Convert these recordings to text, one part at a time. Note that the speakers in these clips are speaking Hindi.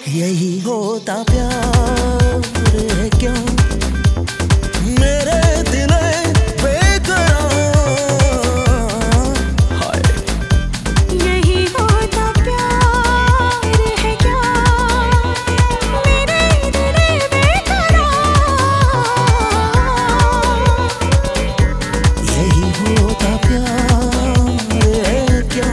यही होता प्यार है क्यों मेरे दिल बेकरार। हाय यही होता प्यार है क्या मेरे दिल बेकरार। यही होता प्यार है क्या।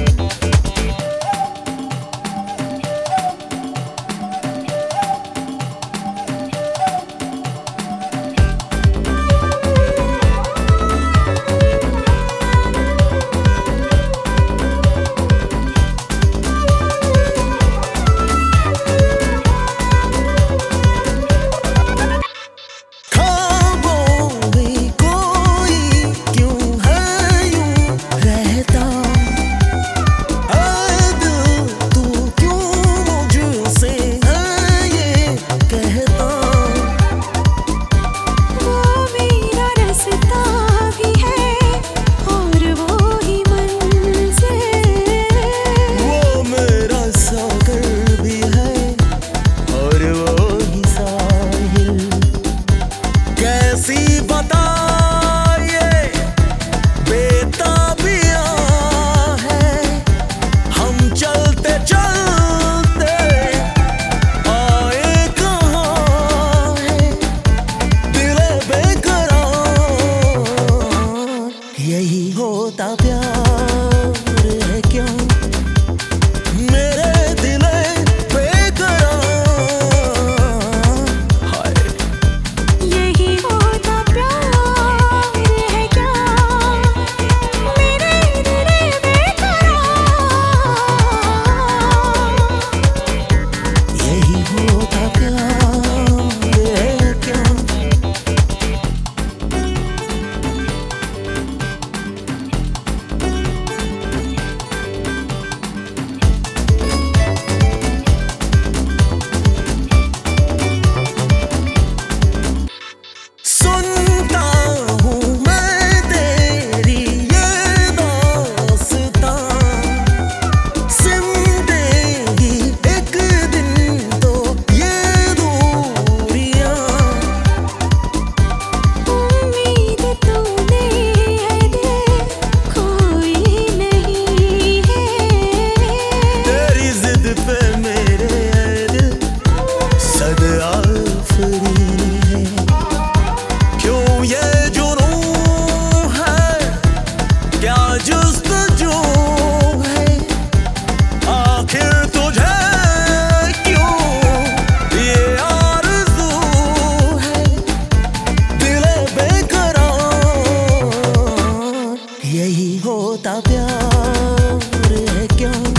यही होता प्यार है क्यों मेरे दिल बेकरार। हाय यही होता प्यार है क्या मेरे दिल बेकरार। यही होता प्यार है क्यों। यही होता प्यार है क्यों